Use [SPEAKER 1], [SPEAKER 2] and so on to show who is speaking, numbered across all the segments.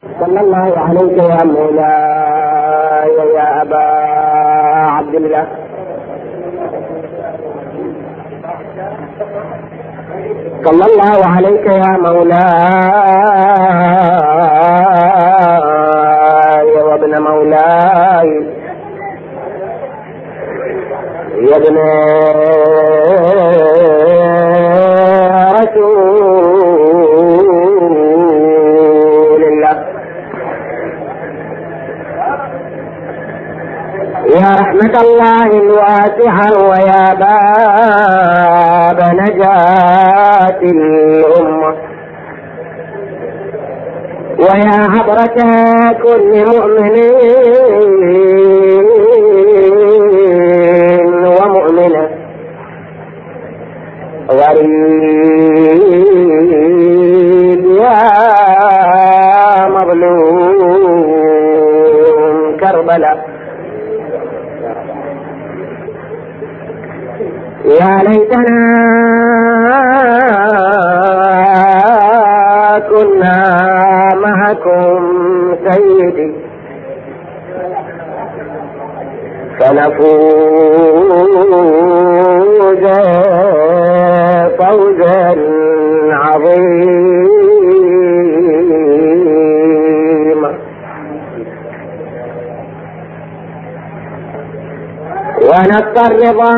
[SPEAKER 1] صلى الله عليك يا مولاي يا أبا عبد الله. صلى الله عليك يا مولاي وابن مولاي يا ابن رسول الله يا رحمة الله الواسعة ويا باب نجاة الأمة ويا عبرة كل مؤمن ومؤمنة غريب يا مظلوم كربلاء يا ليتنا كنا معكم سيدي فنفوز فوزا عظيما ونلقى الرضا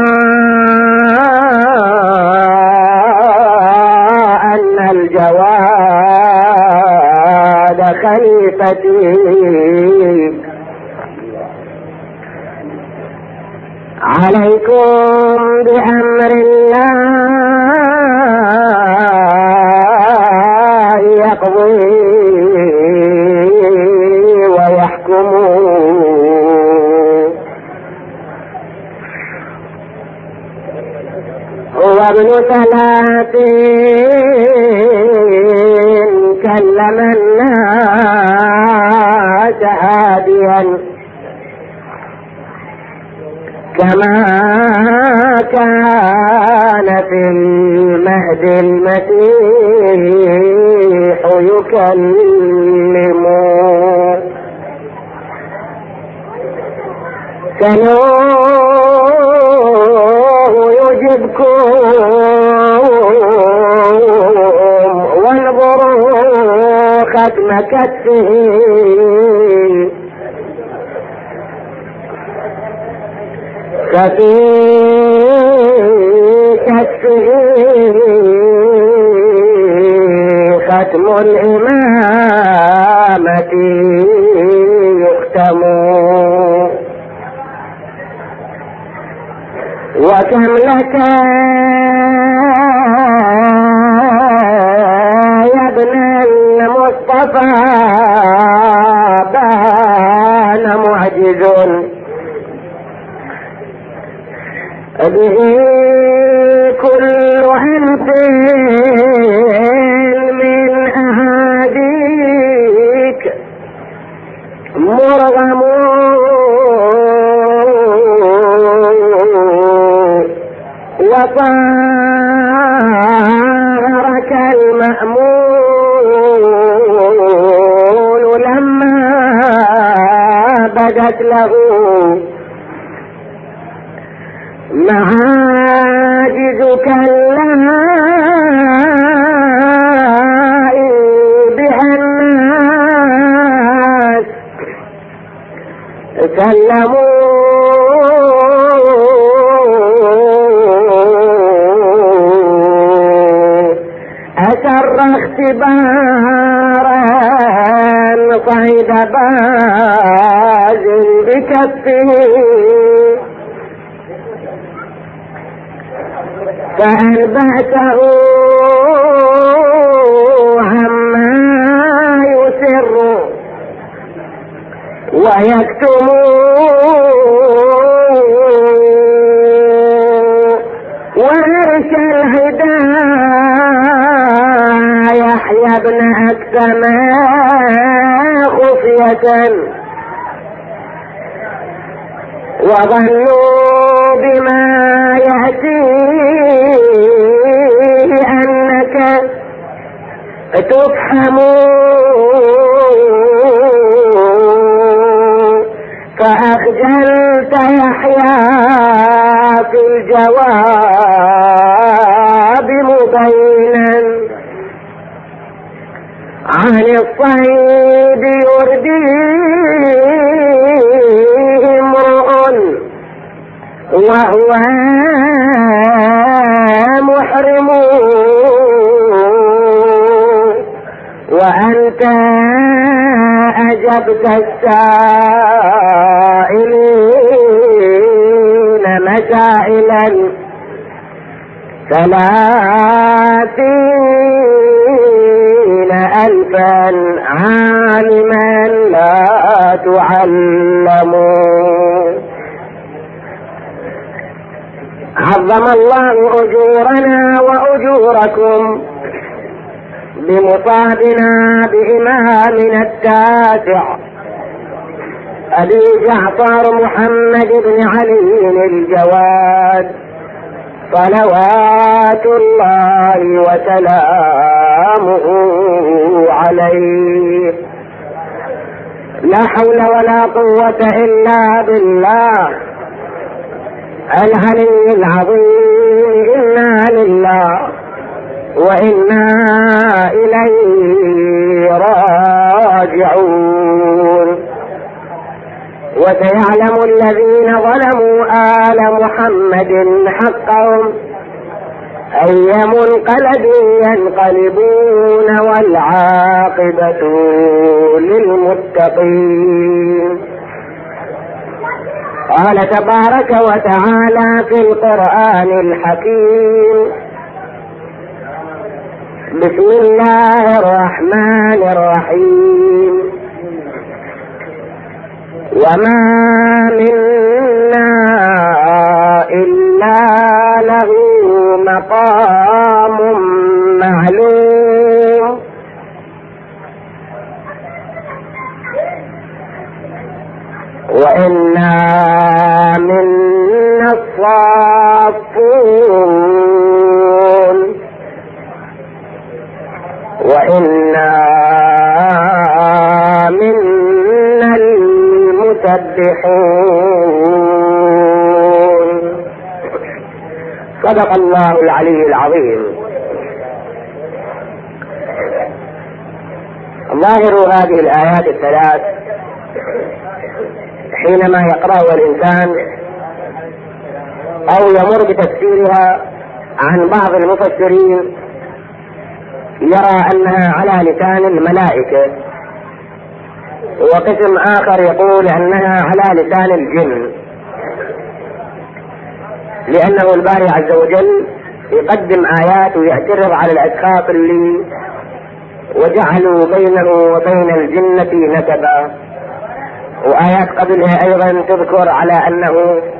[SPEAKER 1] أن الجواد خليفتي عليكم بأمر الله يقضي ويحكم هو ابن 30 كلم الناس هاديا كما كان في المهد المسيح يكلم سلوه يجبكم وانظروا ختم كتفه ففي كتفه ختم الإمامة يختم وكم لك يا ابن المصطفى بان معجز به كل أنف من أهاديك مرغم وطارك المأمول لما بدت له معاجزك اللائي بها الناس سلموا أسر اختبارا صيد باز بكفه فأنبأته عما يسر ويكتم وأرسى الهدى يحيى ابن أكثم خفية وظنوا بما يأتيه أنك تفهم يحيى في الجواب مبينا عن الصيد يرديه امرؤ وهو محرم وأنت أجبت السائلين مسائلا 30,000 عالما لا تعلمون. عظم الله أجورنا وأجوركم بمصابنا بإمامنا التاسع أبي جعفر محمد بن علي الجواد صلوات الله وسلامه عليه. لا حول ولا قوة إلا بالله العلي العظيم. إنا لله وإنا إليه راجعون. وسيعلم الذين ظلموا آل محمد حقهم أي منقلب ينقلبون والعاقبة للمتقين. قال تبارك وتعالى في القرآن الحكيم: بسم الله الرحمن الرحيم. وما منا إلا له مقام معلوم وإنا منا الصافون وإنا منا المسبحون. صدق الله العلي العظيم. ظاهر هذه الآيات الثلاث حينما يقرأها الإنسان أو يمر بتفسيرها عن بعض المفسرين يرى أنها على لسان الملائكة، وقسم آخر يقول أنها على لسان الجن، لأنه الباري عز وجل يقدم آيات ويعترض على الأشخاص اللي وجعلوا بينه وبين الجنة نسبا، وآيات قبلها أيضا تذكر على أنه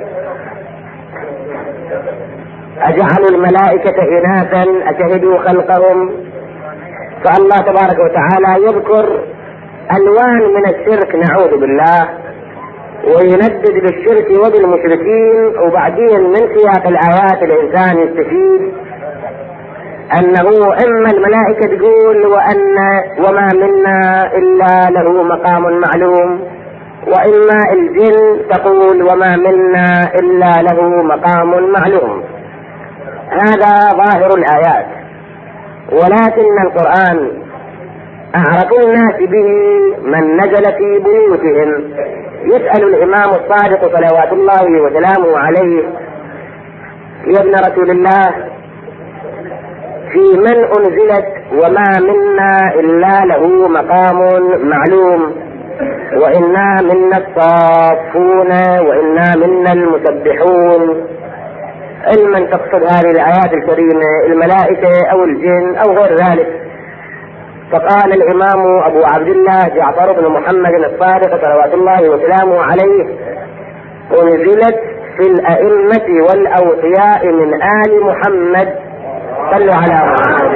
[SPEAKER 1] أجعلوا الملائكة إناثا أشهدوا خلقهم. فالله تبارك وتعالى يذكر ألوان من الشرك نعوذ بالله، ويندد بالشرك وبالمشركين، وبعدين من سياق الآيات الإنسان يستفيد أنه إما الملائكة تقول وما منا إلا له مقام معلوم، وإما الجن تقول وما منا إلا له مقام معلوم. هذا ظاهر الآيات، ولكن القرآن أعرف الناس به من نزل في بيوتهم. يسأل الإمام الصادق صلوات الله وسلامه عليه: يا ابن رسول الله، في من أنزلت وما منا إلا له مقام معلوم وإنا منا الصافون وإنا منا المسبحون؟ علما تقصد هذه الآيات الكريمة الملائكة أو الجن أو غير ذلك. فقال الإمام أبو عبد الله جعفر بن محمد الصادق صلوات الله وسلامه عليه: أنزلت في الأئمة والأوصياء من آل محمد. صلوا على محمد.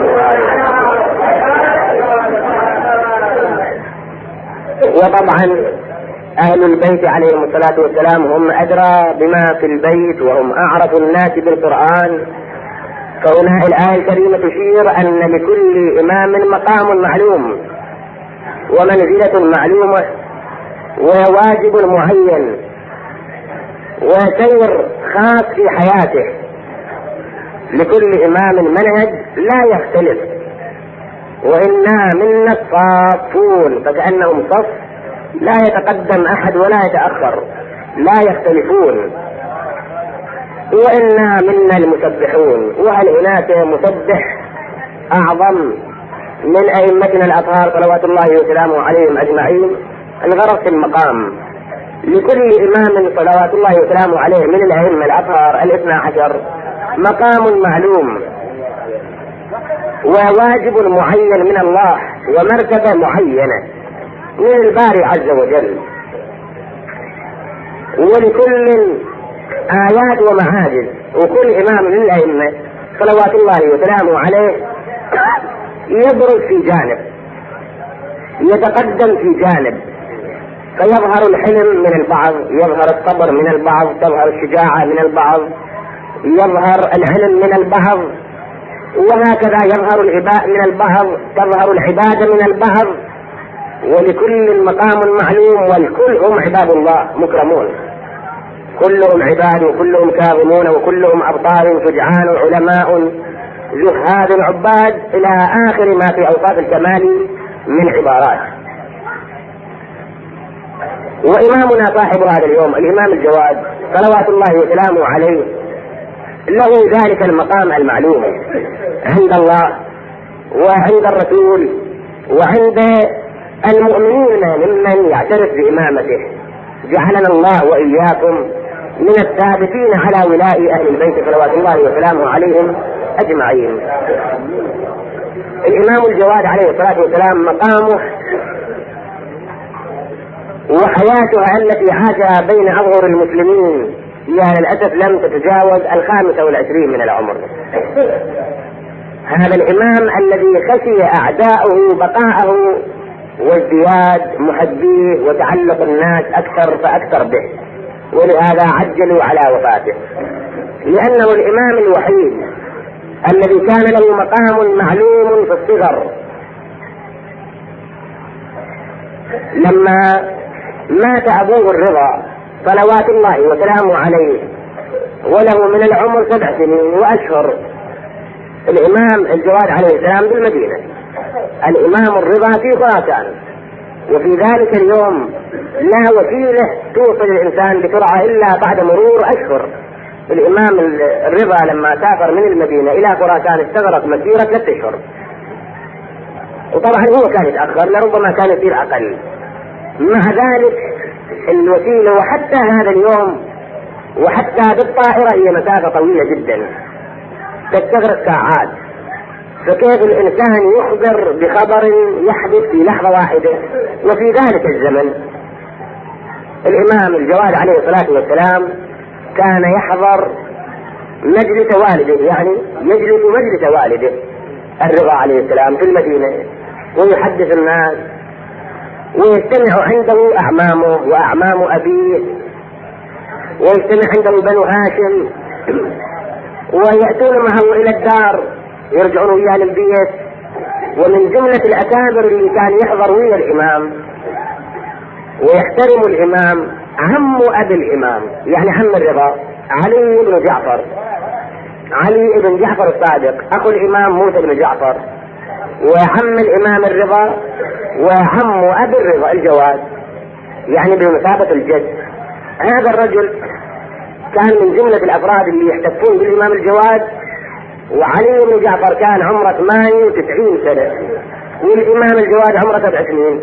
[SPEAKER 1] وطبعا أهل البيت عليهم الصلاة والسلام هم أدرى بما في البيت وهم أعرف الناس بالقرآن. فهنا الآية الكريمة تشير أن لكل إمام مقام معلوم ومنزلة معلومة وواجب معين، وسير خاص في حياته، لكل إمام منهج لا يختلف. وإنا منا الصافون، فكأنهم صف لا يتقدم أحد ولا يتأخر، لا يختلفون. وإنا منا المسبحون، وهل هناك مسبح أعظم من أئمتنا الأطهار صلوات الله وسلامه عليهم أجمعين؟ الغرض في المقام، لكل إمام صلوات الله وسلامه عليه من الأئمة الأطهار 12 مقام معلوم وواجب معين من الله ومرتبة معينة من الباري عز وجل، ولكل آيات ومعاجز. وكل إمام من الأئمة صلوات الله وسلامه عليه يبرز في جانب، يتقدم في جانب، فيظهر الحلم من البعض، يظهر الصبر من البعض، تظهر الشجاعة من البعض، يظهر العلم من البعض، وهكذا يظهر العباء من البعض، تظهر العبادة من البعض. ولكل مقام معلوم، والكل هم عباد الله مكرمون، كلهم عباد وكلهم كاظمون وكلهم أبطال شجعان علماء زهاد عباد إلى آخر ما في أوصاف الكمال من عبارات. وإمامنا صاحب هذا اليوم الإمام الجواد صلوات الله وسلامه عليه له ذلك المقام المعلوم عند الله وعند الرسول وعند المؤمنين ممن يعترف بإمامته. جعلنا الله وإياكم من الثابتين على ولاء أهل البيت صلوات الله وسلامه عليهم أجمعين. الإمام الجواد عليه الصلاة والسلام مقامه وحياتها التي عاشها بين أظهر المسلمين هي للأسف لم تتجاوز 25 من العمر. هذا الإمام الذي خشي أعداؤه بقاءه وازدياد محبيه وتعلق الناس أكثر فأكثر به، ولهذا عجلوا على وفاته، لأنه الإمام الوحيد الذي كان له مقام معلوم في الصغر. لما مات أبوه الرضا صلوات الله وسلامه عليه وله من العمر 7 سنين وأشهر، الإمام الجواد عليه السلام بالمدينة، الإمام الرضا في خراسان، وفي ذلك اليوم لا وسيلة توصل الإنسان بسرعة إلا بعد مرور أشهر. الإمام الرضا لما سافر من المدينة إلى خراسان استغرق مسيرة 3 أشهر، وطبعا هو كان يتأخر، لربما كان يصير أقل. مع ذلك الوسيلة وحتى هذا اليوم وحتى بالطائرة هي مسافة طويلة جدا تستغرق ساعات، فكيف الإنسان يخبر بخبر يحدث في لحظة واحدة؟ وفي ذلك الزمن الإمام الجواد عليه الصلاة والسلام كان يحضر مجلس والده، يعني يجلس مجلس والده الرضا عليه السلام في المدينة ويحدث الناس، ويجتمع عنده أعمامه وأعمام أبيه، ويجتمع عنده بنو هاشم، ويأتون معه إلى الدار يرجعون وياه للبيت. ومن جملة الأكابر اللي كان يحضر ويا الإمام ويحترم الإمام عم أبي الإمام، يعني عم الرضا علي بن جعفر، علي بن جعفر الصادق أخو الإمام موسى بن جعفر، وعم الإمام الرضا وعم أبي الرضا الجواد، يعني بمثابة الجد. هذا الرجل كان من جملة الأفراد اللي يحتفون بالإمام الجواد، وعلي بن جعفر كان عمره 98 سنة والإمام الجواد عمره 7 سنين.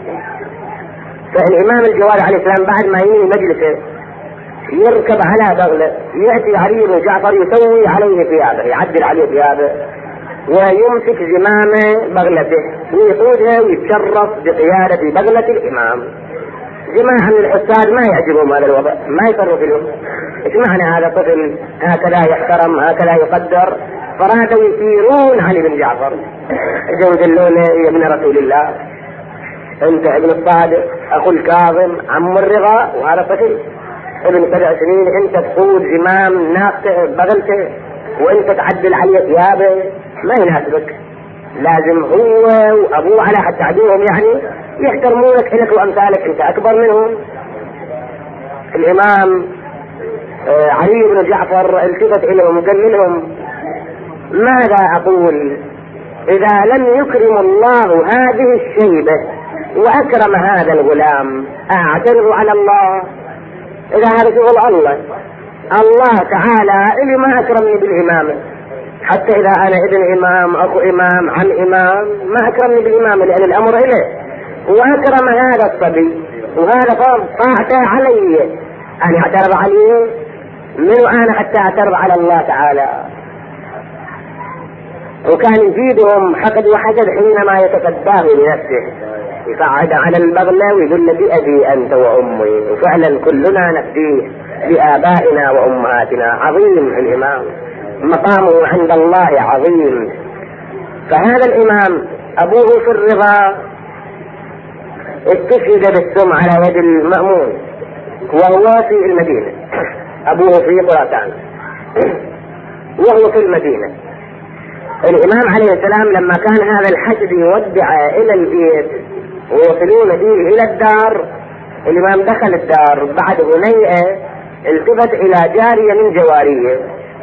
[SPEAKER 1] فالإمام الجواد عليه السلام بعد ما ينهي مجلسه يركب على بغلة، يأتي علي بن جعفر يسوي عليه ثيابه، يعدل عليه ثيابه ويمسك زمام بغلته ويقودها ويتشرف بقيادة بغلة الإمام. جماعة من الحساد ما يعجبهم هذا الوضع، ما يصرف لهم ايش معنى هذا طفل هكذا يحترم هكذا يقدر، فرادوا يثيرون علي بن جعفر، اجوا يدلونه يا ابن رسول الله انت ابن الصادق اخو الكاظم عم الرضا، وهذا طفل ابن 7 سنين انت تقود زمام ناقته بغلته وانت تعدل عليه ثيابه، ما يناسبك. لازم هو وابوه على حتى عدوهم يعني يحترمونك انك وامثالك، انت اكبر منهم. الامام علي بن جعفر التفت إليهم وقال لهم: ماذا أقول إذا لم يكرم الله هذه الشيبة وأكرم هذا الغلام؟ أعترض على الله؟ إذا هذا شغل الله تعالى اللي ما أكرمني بالإمامة، حتى إذا أنا ابن إمام أخو إمام عم إمام ما أكرمني بالإمامة لأن الأمر إليه، وأكرم هذا الصبي وهذا طاعته علي، أنا أعترض عليه؟ منو أنا حتى أعترض على الله تعالى؟ وكان يزيدهم حقد وحسد حينما يتفداه لنفسه، يقعد على البغلة ويقول له: بأبي أنت وأمي. وفعلا كلنا نفديه بآبائنا وأمهاتنا. عظيم الإمام، مقامه عند الله عظيم. فهذا الإمام أبوه في الرضا استشهد بالسم على يد المأمون وهو في المدينة، أبوه في خراسان وهو في المدينة. الإمام عليه السلام لما كان هذا الحشد يودع إلى البيت ويصلون به إلى الدار، الإمام دخل الدار بعد هنيئة، التفت إلى جارية من جواريه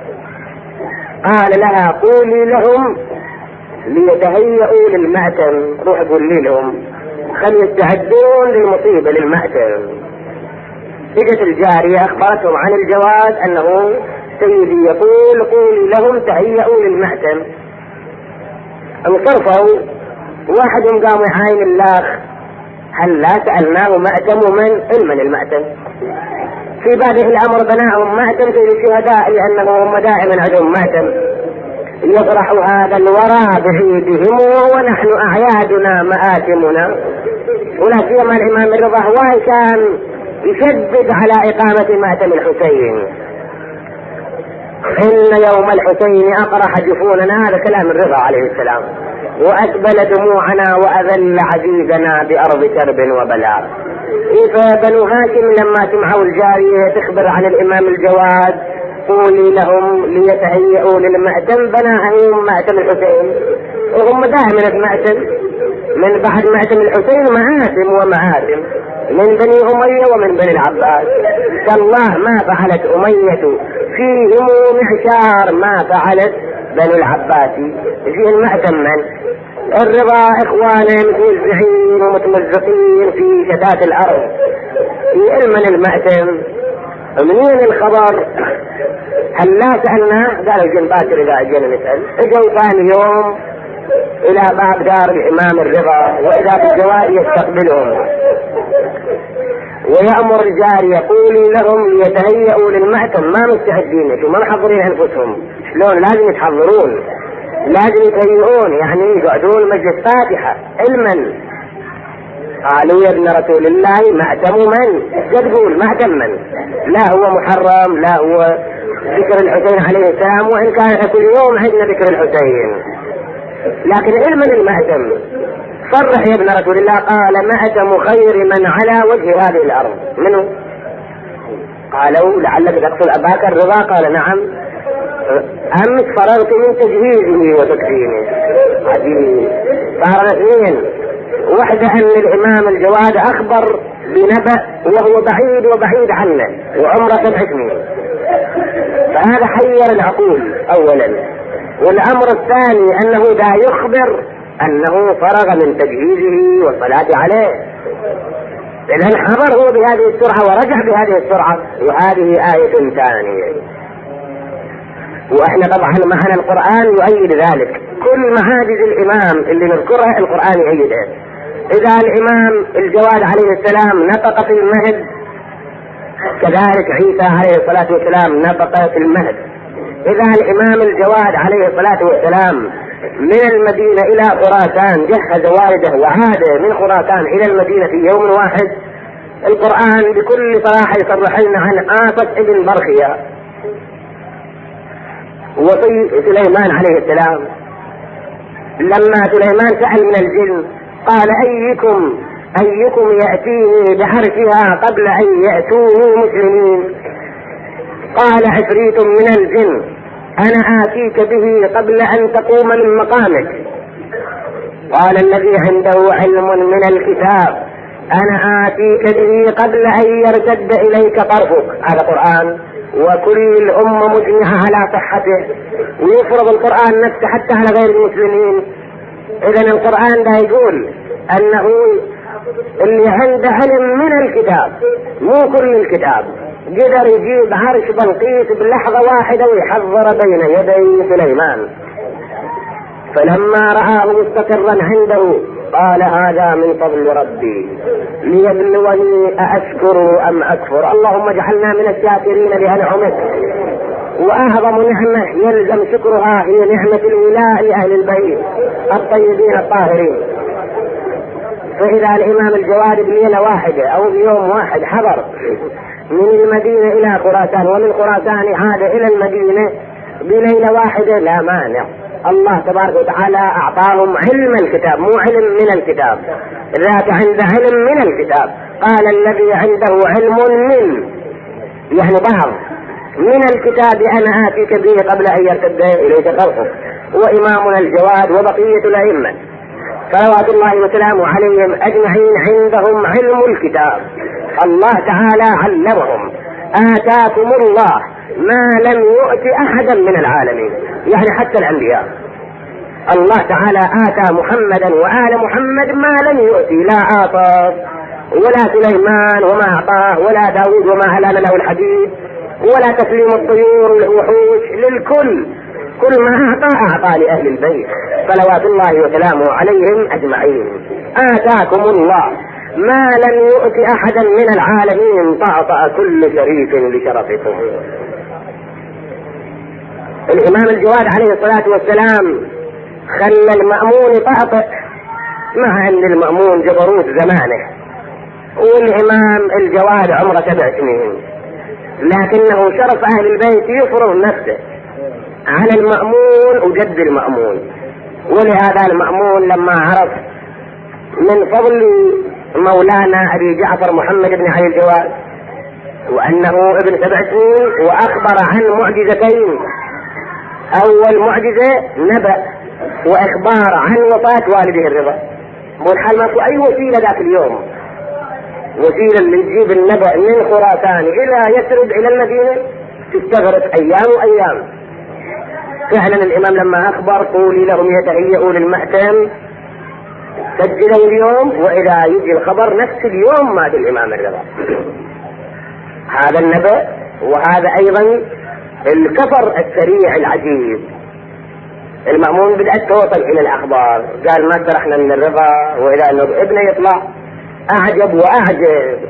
[SPEAKER 1] قال لها: قولي لهم ليتهيئوا للمأتم. روح قولي لهم خلوا يستعدون للمصيبة للمأتم. اجت الجارية أخبرتهم عن الجواد أنه سيدي يقول: قولي لهم تهيئوا للمأتم. انصرفوا، واحدهم قام يعاين الله: هل لا سألناه مأتم من المأتم؟ في بادئ الأمر بناهم مأتم في الشهداء لأنه هم دائما عندهم مأتم، يفرح هذا الورى بعيدهم ونحن أعيادنا مآتمنا. ولا سيما الإمام الرضا هو كان يشدد على إقامة مأتم الحسين: إن يوم الحسين أقرح جفوننا. هذا كلام الرضا عليه السلام: وأسبل دموعنا وأذل عزيزنا بأرض كرب وبلاء. فبنو هاشم لما سمعوا الجارية تخبر عن الإمام الجواد: قولي لهم ليتهيئوا للمأتم، بناهم مأتم الحسين. وهم دائما بمأتم، من بعد مأتم الحسين مآتم ومآتم من بني أمية ومن بني العباس. تالله ما فعلت أمية فيهم معشار ما فعلت بني العباس. فيه المأتم من الرضا إخوانه متوزعين ومتمزقين في شتات الأرض. من المأتم منين الخبر؟ هل لا سألنا؟ قالوا جن باكر إذا أجينا نسأل. اجوا ثاني يوم إلى باب دار الإمام الرضا، وإذا بالجواد يستقبلهم ويأمر الجارية: يقول لهم ليتهيئوا للمأتم. ما مستعدين، شو ما محضرين أنفسهم. شلون؟ لازم يتحضرون، لازم يتهيئون، يعني يقعدون مجلس فاتحة علما. قالوا: يا ابن رسول الله مأتم من؟ تقول مأتم من؟ لا هو محرم، لا هو ذكر الحسين عليه السلام، وإن كان كل يوم عندنا ذكر الحسين، لكن علما المأتم. صرح يا ابن رسول الله. قال: مأتم خير من على وجه هذه الأرض. منه؟ قالوا: لعلك تقتل أباك الرضا. قال: نعم، أمس فرغت من تجهيزه وتكفينه. عجيب. صار اثنين: واحدة أن الإمام الجواد أخبر بنبأ وهو بعيد عنه وعمره 7 سنين، فهذا حير العقول أولا. والأمر الثاني أنه لا يخبر أنه فرغ من تجهيزه والصلاة عليه، لأن حضر هو بهذه السرعة ورجع بهذه السرعة، وهذه آية ثانية. وإحنا طبعا معنا القرآن يؤيد ذلك. كل معاجز الإمام اللي نذكرها القرآن يؤيدها. إذا الإمام الجواد عليه السلام نطق في المهد، كذلك عيسى عليه الصلاة والسلام نطق في المهد. إذا الإمام الجواد عليه الصلاة والسلام من المدينة إلى خراسان جهز والده وعاد من خراسان إلى المدينة في يوم واحد، القرآن بكل صراحة يصرح لنا عن آفة ابن برخية وصي سليمان عليه السلام. لما سليمان سأل من الجن قال: أيكم يأتيني بعرشها قبل أن يأتوني مسلمين؟ قال عفريت من الجن: أنا آتيك به قبل أن تقوم من مقامك. قال الذي عنده علم من الكتاب: أنا آتيك به قبل أن يرتد إليك طرفك. هذا قرآن. وكل الأمة مجمعة على صحته، ويفرض القرآن نفسه حتى على غير المسلمين. إذن القرآن ده يقول أنه اللي عنده علم من الكتاب، مو كل الكتاب، قدر يجيب عرش بلقيس بلحظة واحدة ويحضر بين يدي سليمان. فلما رآه مستقرا عنده قال هذا من فضل ربي ليبلوني أأشكر أم أكفر. اللهم اجعلنا من الشاكرين لأنعمك. وأعظم نعمة يلزم شكرها هي نعمة الولاء لأهل البيت الطيبين الطاهرين. فإذا الإمام الجواد بليلة واحدة أو بيوم واحد حضر من المدينة إلى خراسان ومن خراسان عاد إلى المدينة بليلة واحدة لا مانع. الله تبارك وتعالى أعطاهم علم الكتاب، مو علم من الكتاب، ذاك عنده علم من الكتاب. قال الذي عنده علم من، يعني بعض من الكتاب أنا آتيك به قبل أن يرتد إليك طرفك. وإمامنا الجواد وبقية الأئمة صلوات الله وسلامه عليهم أجمعين عندهم علم الكتاب. الله تعالى علمهم. آتاكم الله ما لم يؤت أحدا من العالمين، يعني حتى الأنبياء. الله تعالى آتى محمدا وآل محمد ما لم يؤتي لا آطاس ولا سليمان وما أعطاه، ولا داود وما ألان له الحديد، ولا تسليم الطيور والوحوش. للكل كل ما أعطى لأهل البيت صلوات الله وسلامه عليهم أجمعين. آتاكم الله ما لم يؤت أحدا من العالمين، طأطأ كل شريف لشرفكم. الإمام الجواد عليه الصلاة والسلام خلى المأمون طأطأ، مع أن المأمون جبروت زمانه، والإمام الجواد عمره 7 سنين، لكنه شرف أهل البيت يفرض نفسه على المأمون وجد المأمون. ولهذا المأمون لما عرف من فضل مولانا أبي جعفر محمد بن علي الجواد وأنه ابن 7 سنين، وأخبر عن معجزتين. أول معجزة نبأ وإخبار عن وفاة والده الرضا، والحال ما في أي وسيلة ذاك اليوم، وسيلة اللي تجيب النبأ من خراسان إلى يثرب إلى المدينة تستغرق أيام وأيام. فعلا الإمام لما أخبر قولي لهم يتهيئوا للمأتم سجلوا اليوم، وإذا يجي الخبر نفس اليوم مات الإمام الرضا. هذا النبأ، وهذا أيضا الكفر السريع العجيب. المأمون بدأت توصل إلى الأخبار، قال ما سرحنا من الرضا، وإذا أنه ابنه يطلع أعجب وأعجب.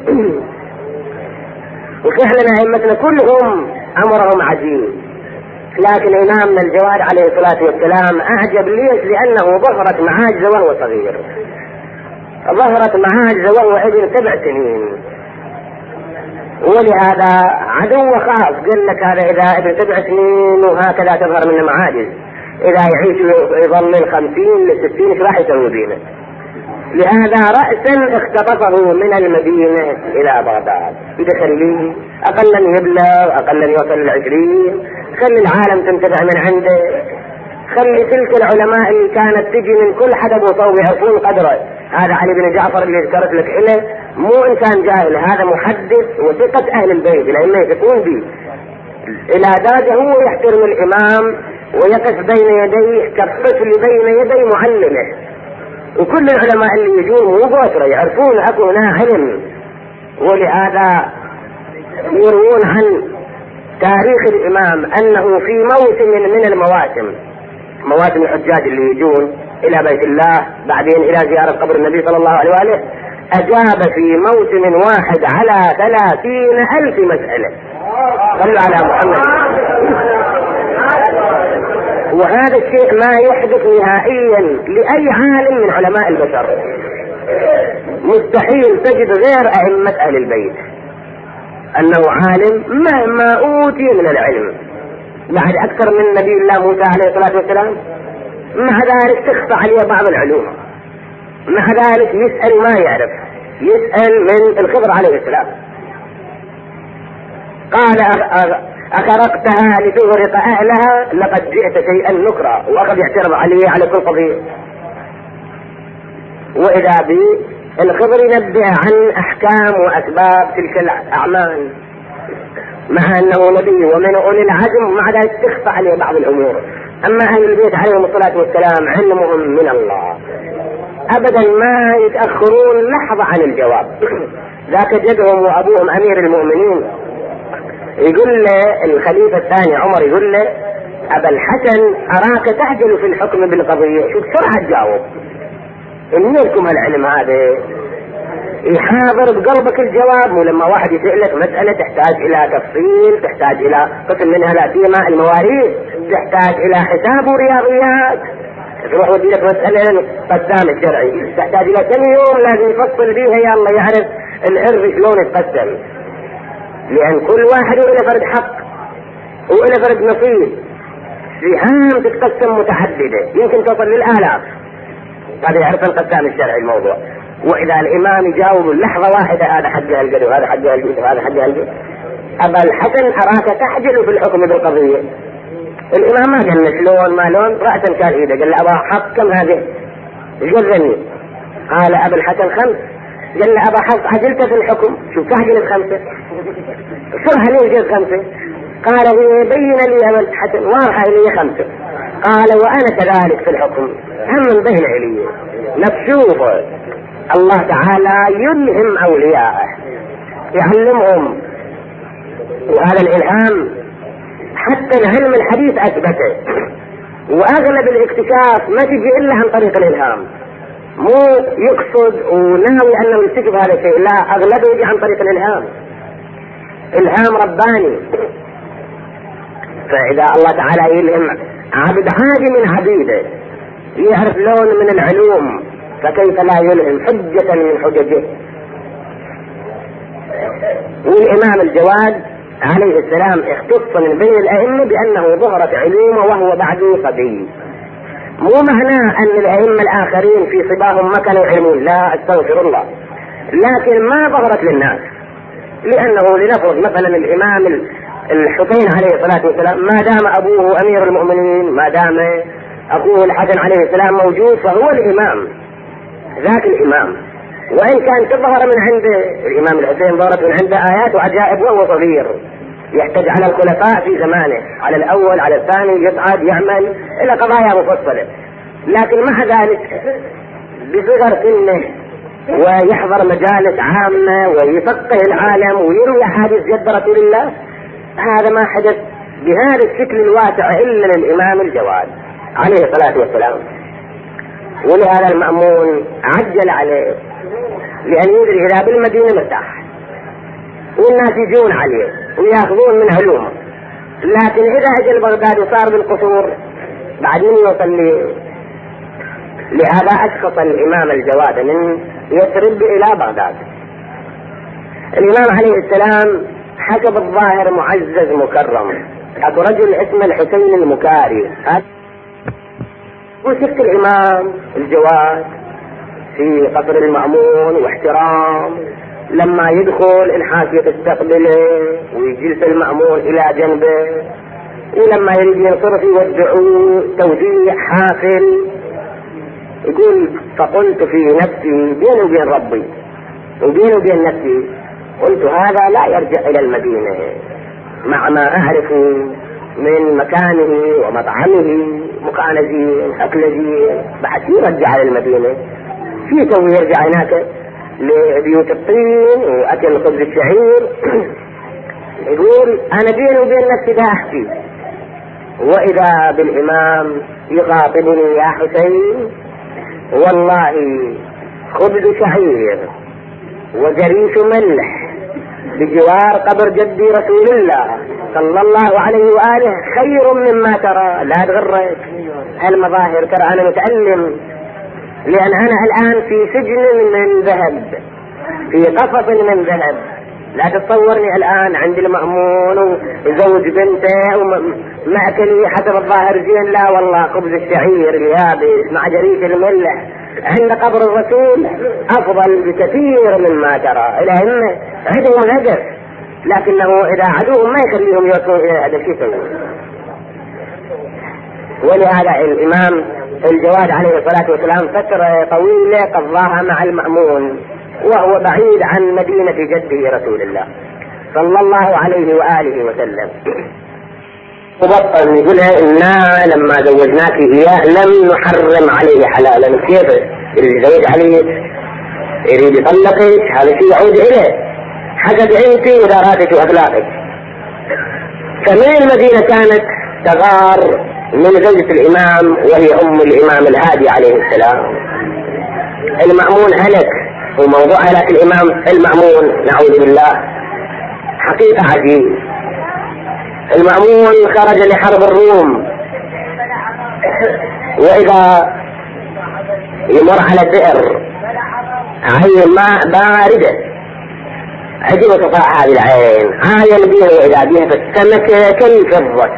[SPEAKER 1] وفعلا أئمتنا كلهم أمرهم عجيب، لكن إمامنا الجواد عليه الصلاة والسلام أعجب. ليش؟ لأنه ظهرت معاجزة وهو صغير، ظهرت معاجزة وهو ابن 7 سنين، ولهذا عدو خاص قال لك هذا إذا ابن 7 سنين وهكذا تظهر منه معاجز، إذا يعيش يظل من 50 ل 60 ايش راح يسوي بينه؟ لهذا رأسا اختطفه من المدينة إلى بغداد، بخليه أقل يبلغ، أقل يوصل 20، خلي العالم تنتبع من عنده، خلي تلك العلماء اللي كانت تجي من كل حدب وصوب يعرفون قدره. هذا علي بن جعفر اللي ذكرت لك إله مو إنسان جاهل، هذا محدث وثقة أهل البيت لأنه يثقون به. الى هو يحترم الإمام ويقف بين يديه كالطفل بين يدي معلمه. وكل العلماء اللي يجون مو بوتره يعرفون أكو هنا علم. ولهذا يروون عن تاريخ الإمام أنه في موسم من المواسم، مواسم الحجاج اللي يجون إلى بيت الله بعدين إلى زيارة قبر النبي صلى الله عليه وآله، أجاب في موسم واحد على 30,000 مسألة. صلوا على محمد. وهذا الشيء ما يحدث نهائيا لأي عالم من علماء البشر، مستحيل تجد غير أئمة أهل البيت أنه عالم مهما أوتي من العلم، بعد أكثر من نبي الله موسى عليه الصلاة والسلام، مع ذلك تخفى عليه بعض العلوم، مع ذلك يسأل ما يعرف، يسأل من الخضر عليه السلام. قال أخرقتها لتغرق أهلها لقد جئت شيئا نكرا، وأخذ يعترض عليه على كل قضية. وإذا به الخضر ينبه عن أحكام وأسباب تلك الأعمال، مع أنه نبي ومن أولي العزم، مع ذلك تخفى عليه بعض الأمور. أما أهل البيت عليهم الصلاة والسلام علمهم من الله، أبدا ما يتأخرون لحظة عن الجواب. ذاك جدهم وأبوهم أمير المؤمنين يقول له الخليفة الثاني عمر، يقول له أبا الحسن أراك تعجل في الحكم بالقضية، شو بسرعة تجاوب، منكم العلم هذا؟ يحاضر بقلبك الجواب. ولما واحد يسألك مسألة تحتاج إلى تفصيل، تحتاج إلى قسم منها لا سيما المواريث، تحتاج إلى حساب ورياضيات، تروح ودي لك مسألة قسام الشرعي تحتاج إلى كم يوم لازم يفصل بيها، يا الله يعرف الإرث شلون يتقسم، لأن كل واحد له فرد حق وله فرد نصيب، سهام تتقسم متعددة يمكن تصل للآلاف. هذا يعرف القسام الشرعي الموضوع. وإذا الإمام يجاوب اللحظة واحدة هذا حقها القدر وهذا حقها القدر وهذا حقها القدر، أبا الحسن أراك تحجل في الحكم بالقضية. الإمام ما قال شلون ما لون، رأسا كان إيده، قال له أبا حفص كم هذه؟ جزني. قال أبا الحسن 5. قال له أبا حفص عجلت في الحكم، شو تعجل 5؟ شرح لي الجزء 5. قال هي بين لي أبا الحسن واضحة لي 5. قال وأنا كذلك في الحكم، هم بين علي. نشوفه الله تعالى يلهم أولياءه، يعلمهم، وهذا الإلهام حتى العلم الحديث أثبته، وأغلب الاكتشاف ما تجي إلا عن طريق الإلهام، مو يقصد وناوي أنه يكتشف هذا الشيء، لا، أغلبه يجي عن طريق الإلهام، إلهام رباني. فإذا الله تعالى يلهم عبد عادي من عبيده يعرف لون من العلوم، فكيف لا يلهم حجة من حججه. والإمام الجواد عليه السلام اختص من بين الأئمة بأنه ظهرت علومه وهو بعده صبي. مو معناه أن الأئمة الآخرين في صباهم ما كانوا يعلمون، لا استغفر الله، لكن ما ظهرت للناس، لأنه لنفرض مثلا الإمام الحسين عليه الصلاة والسلام ما دام أبوه أمير المؤمنين، ما دام أخوه الحسن عليه السلام موجود، فهو الإمام، ذاك الإمام. وإن كان تظهر من عند الإمام الحسين ظهرت من عنده آيات وعجائب وهو صغير، يحتج على الخلفاء في زمانه، على الأول على الثاني، يصعد يعمل إلى قضايا مفصلة، لكن مع ذلك بصغر سنه ويحضر مجالس عامة ويفقه العالم ويروي أحاديث جد رسول الله. هذا ما حدث بهذا الشكل الواسع إلا للإمام الجواد عليه الصلاة والسلام. ولهذا المأمون عجل عليه لأن يدري إذا بالمدينة مرتاح والناس يجون عليه ويأخذون من علومه، لكن إذا أجل بغداد وصار بالقصور بعدين يوصل لهذا أشخص الإمام الجواد من يسرب إلى بغداد. الإمام عليه السلام حسب الظاهر معزز مكرم، أبو رجل اسمه الحسين المكاري، وشفت الإمام الجواد في قصر المأمون واحترام، لما يدخل الحاشية تستقبله ويجلس المأمون إلى جنبه، ولما يريد ينصرف يودعوه توديع حافل. يقول فقلت في نفسي بيني وبين ربي وبيني وبين نفسي، قلت هذا لا يرجع إلى المدينة مع ما أعرف من مكانه ومطعمه، مكان زين، أكل زين، بعد يرجع إلى المدينة، في توي يرجع هناك لبيوت الطين وأكل خبز الشعير. يقول أنا بيني وبين نفسي لا أحكي، وإذا بالإمام يخاطبني يا حسين والله خبز شعير وجريش ملح بجوار قبر جدي رسول الله صلى الله عليه وآله خير مما ترى. لا تغرك هالمظاهر، ترى أنا متألم لأن أنا الآن في سجن من ذهب، في قفص من ذهب. لا تتصورني الآن عند المأمون وزوج بنته ومأكلي حسب الظاهر زين، لا والله خبز الشعير اليابس مع جريش الملح عند قبر الرسول أفضل بكثير مما ترى. الأئمة عدو هدف، لكنه إذا عدوهم ما يخليهم يوصلوا إلى هذا الشيء. ولهذا الإمام الجواد عليه الصلاة والسلام فترة طويلة قضاها مع المأمون وهو بعيد عن مدينة جده رسول الله صلى الله عليه وآله وسلم. وبطل يقولها إنا لما زوجناك إياه لم نحرم عليه حلالا. كيف يزوج عليه يريد يطلقك؟ هذا شيء يعود إليه حسب انت وداراتك واخلاقك. فمن المدينة كانت تغار من زوجة الامام وهي ام الامام الهادي عليه السلام. المأمون هلك وموضوع هلاك الامام المأمون نعوذ بالله حقيقة عجيب. المأمون خرج لحرب الروم، واذا يمر على البئر عين ماء باردة عجب تطاع هذه العين عاين بها وإذا بها فالسمك كالفضة.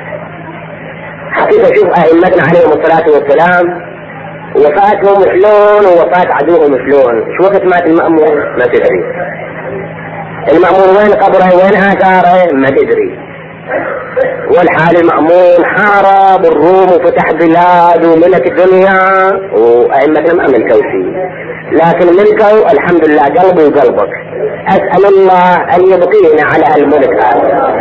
[SPEAKER 1] حقيقة شوف أئمتنا عليهم الصلاة والسلام وفاتهم شلون ووفاة عدوهم شلون. شو وقت مات المأمون ما تدري، المأمون وين قبره وين آثاره ما تدري. والحال المأمون حارب الروم وفتح بلاد وملك الدنيا، وأئمتنا ما ملكوا شيء، لكن ملكوا الحمد لله قلبي وقلبك. أسأل الله أن يبقينا على الملك هذا،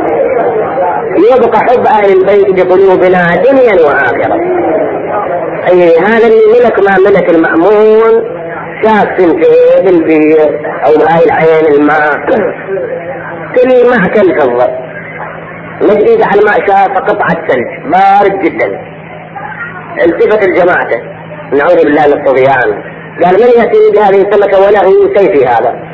[SPEAKER 1] يبقى حب أهل البيت بقلوبنا دنيا وآخرة. أي هذا اللي ملك ما ملك المأمون شاف سنتين بالبير أو هاي العين الماء كل مع كل فضة مجيد على الماء شاف قطعة ثلج بارد جدا. التفت الجماعة نعوذ بالله من الطغيان، قال من يأتي بهذه السمكة وله سيفي هذا؟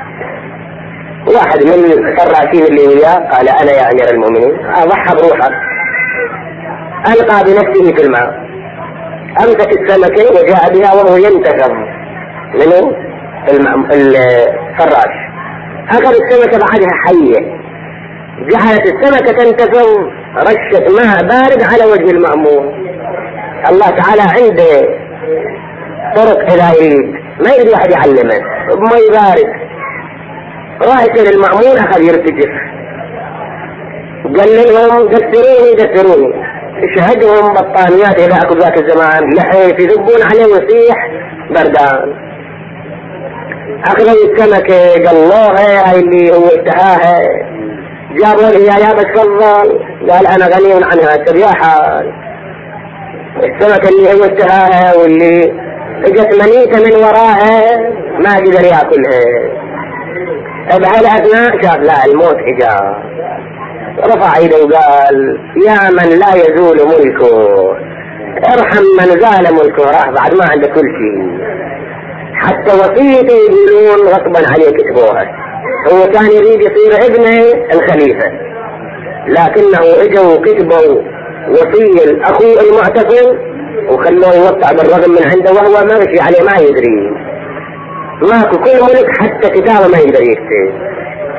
[SPEAKER 1] واحد من الفراشين اللي وياه قال أنا يا أمير المؤمنين. ضحى بروحه ألقى بنفسه في الماء، أمسك السمكة وجاء بها وهو ينتفض منه الفراش. أخذ السمكة بعدها حية، جعلت السمكة تنتفض، رشت ماء بارد على وجه المأمون. الله تعالى عنده طرق إذا يريد ما يريد واحد يعلمه بماء بارد. رايح للمأمون أخذ يرتجف، قال لهم دثروني شهدهم بطانيات إذا أكو ذاك الزمان لحيف يذبون عليه ويصيح بردان. أخذوا السمكة قالوها هاي اللي هو اشتهاها، جابوا لي يا بتفضل، قال أنا غني عنها تبيعها. السمكة اللي هو اشتهاها واللي اجت منيته من وراها ما قدر ياكلها. بهالأثناء شاف لا الموت إجا، رفع يده وقال يا من لا يزول ملكه ارحم من زال ملكه، راح بعد ما عنده كل شيء. حتى وصيته يقولون غصبا عليه كتبوها، هو كان يريد يصير ابنه الخليفة، لكنه اجوا وكتبوا وصية الاخوه المعتصم وخلوه يوقع بالرغم من عنده وهو ما مشي عليه ما يدري، ماكو كل ملك حتى كتابه ما يقدر يكتب.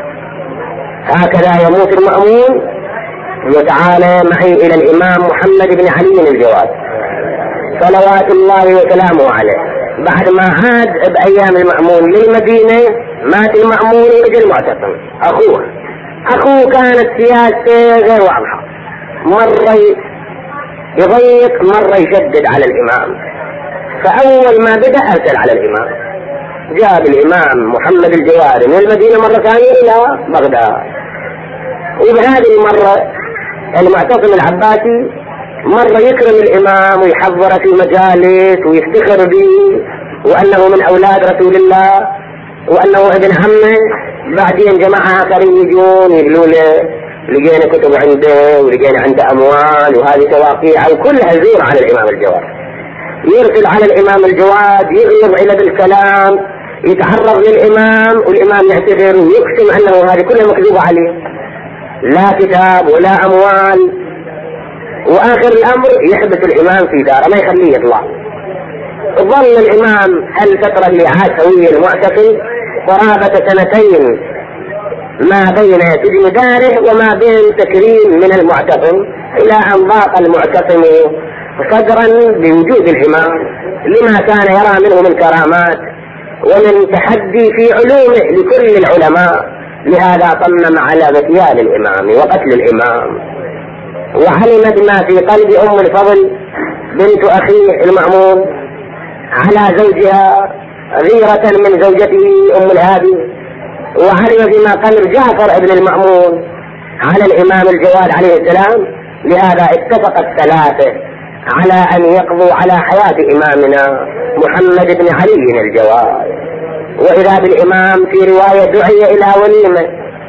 [SPEAKER 1] هكذا يموت المأمون. وتعالى معي الى الامام محمد بن علي الجواد صلوات الله وسلامه عليه. بعد ما عاد بايام المأمون للمدينة مات المأمون ورجل المعتصم اخوه كانت سياسته غير واضحة، مرة يضيق مرة يشدد على الامام. فاول ما بدأ ارسل على الامام، جاء الامام محمد الجواري من المدينة مرة ثانية الى بغداد. وبهذه المرة المعتصم العباسي مرة يكرم الامام ويحضره في مجالس ويفتخر به وانه من اولاد رسول الله وانه ابن عمه. بعدين جماعة اخرين يجون يقولوا له لقينا كتب عنده ولقينا عنده اموال وهذه تواقيع وكلها زور على الامام الجواد. يرسل على الامام الجواد يغلظ الى بالكلام، يتعرض للامام والامام يعتذر ويقسم انه هذه كلها مكذوبة عليه، لا كتاب ولا اموال. واخر الامر يحبس الامام في داره ما يخليه يطلع. ظل الامام الفترة اللي عاش هوية المعتصم قرابة 2 سنين ما بين سجن داره وما بين تكريم من المعتصم، الى ان ضاق المعتصم صدرا بوجود الامام لما كان يرى منه من كرامات ومن تحدي في علومه لكل العلماء. لهذا صمم على اغتيال الامام وقتل الامام. وعلم بما في قلب ام الفضل بنت اخيه المأمون على زوجها غيرة من زوجته ام الهادي، وعلم فيما قال جعفر بن المأمون على الإمام الجواد عليه السلام. لهذا اتفق الثلاثة على أن يقضوا على حياة إمامنا محمد بن علي الجواد. وإذا بالإمام في رواية دعي إلى وليمة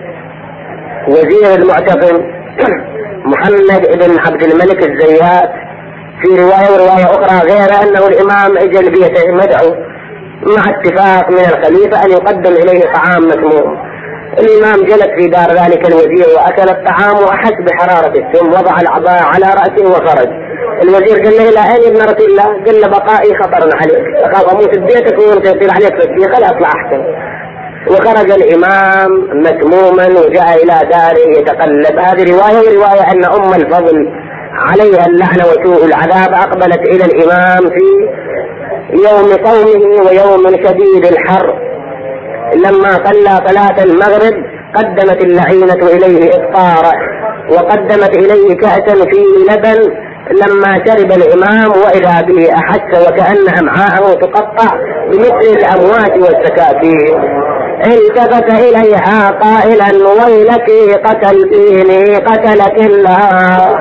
[SPEAKER 1] وزير المعتصم محمد بن عبد الملك الزيات في رواية أخرى، غير أنه الإمام اجى بيته مدعو مع اتفاق من الخليفة أن يقدم إليه طعام مسموم. الإمام جلس في دار ذلك الوزير وأكل الطعام وأحس بحرارة السم، وضع العباءة على رأسه وخرج. الوزير قال له إلى أين ابن رسول الله؟ قال له بقائي خطر عليك، أخاف أموت ببيتك وأنت يصير عليك فسيخ، خل أطلع أحسن. وخرج الإمام مسموما وجاء إلى داره يتقلب. هذه رواية أن أم الفضل عليها اللعنة وسوء العذاب أقبلت إلى الإمام في يوم صومه ويوم شديد الحر، لما صلى صلاة المغرب قدمت اللعينة إليه إفطاره وقدمت إليه كأسا فيه لبن. لما شرب الإمام وإذا به أحس وكأن أمعاءه تقطع بمثل الأموات والسكاكين. التفت إليها قائلا ويلك قتلتيني قتلك الله،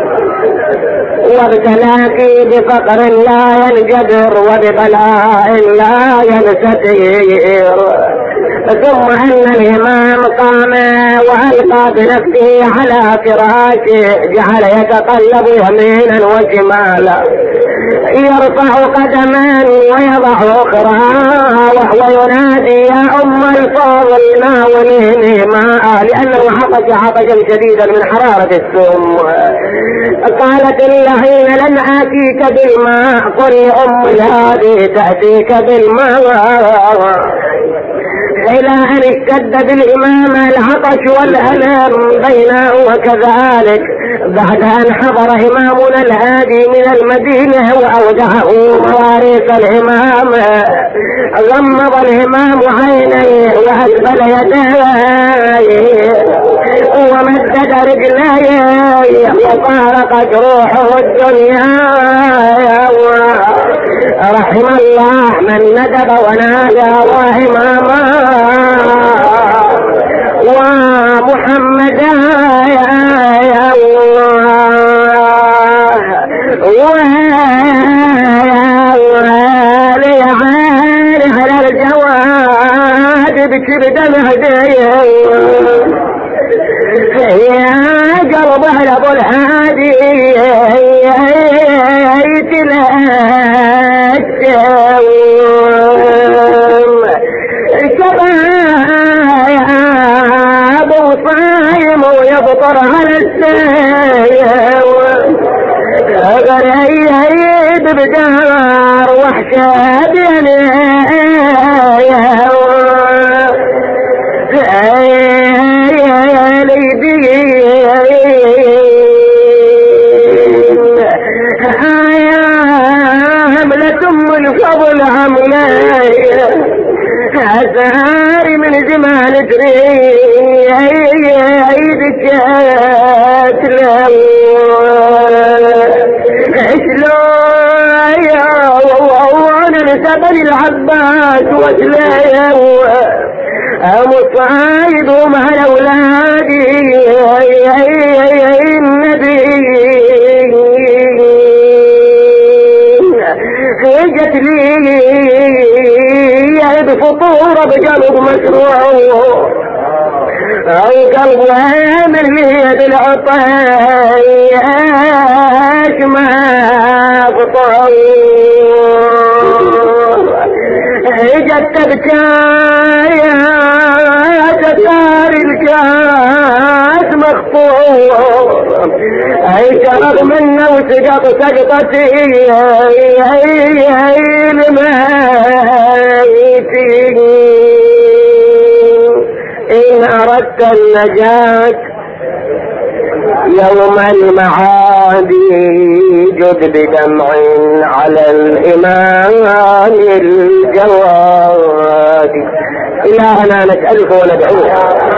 [SPEAKER 1] وابتلاك بفقر لا ينجبر وببلاء لا ينستير. ثم أن الإمام قام وألقى بنفسه على فراشه، جعل يتقلب يمينا وشمالا، يرفع قدما ويضع أخرى وهو ينادي يا أم الفضل ناوليني ماء، لأنه عطشا شديدا من حرارة السم. قالت اللعين لن آتيك بالماء، قل لأم هذه تأتيك بالماء، إلى أن اشتد بالإمام العطش والألم بينه. وكذلك بعد أن حضر إمامنا الهادي من المدينة وأودعه مواريث الإمام، غمض الإمام عينيه وأسفل يديه ومدد رجليه وفارقت روحه الدنيا. رحم الله من ندب ونادى وإماما ومحمدا يا الله وليعاني على الجواد بكبد مهديه يا قلب على ابو الهادي شباب وصايم ويبطر على السيف، غريب بدار وحشة الفضل عملايا عساري من زمان تري عيدك تلو شلون يا وانا نسبني العباس وسلايا مصايد مع اولادي النبي جت لي بفطور بقلب مشروع او قلب من يد العطاش ما فطور جت تبكايا تسار الكاس مخطور اي شرب منه وسقط سقطتي لميتي. إن أردت النجاة يوم المعاد جد بدمع على الإمام الجواد. إلهنا نسألك وندعوك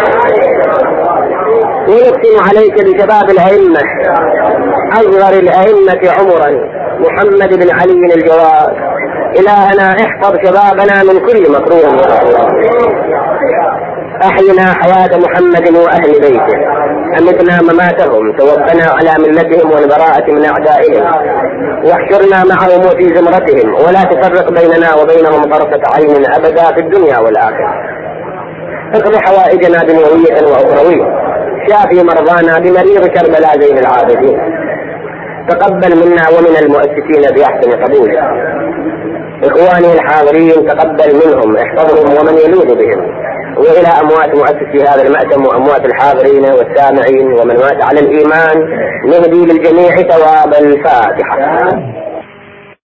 [SPEAKER 1] ونقسم عليك بشباب الأئمة أصغر الأئمة عمرا محمد بن علي الجواد. إلهنا احفظ شبابنا من كل مكروه. أحينا حياة محمد وأهل بيته، أمتنا مماتهم، توفنا على ملتهم والبراءة من أعدائهم، واحشرنا معهم في زمرتهم، ولا تفرق بيننا وبينهم طرفة عين أبدا في الدنيا والآخرة. اقض حوائجنا دنيوية وأخروية، شافي مرضانا بمريض كربلاء زين العابدين، تقبل منا ومن المؤسسين بأحسن قبول. إخواني الحاضرين تقبل منهم، احفظهم ومن يلوذ بهم. وإلى أموات مؤسسي هذا المأتم وأموات الحاضرين والسامعين ومن مات على الإيمان نهدي للجميع ثواب الفاتحة.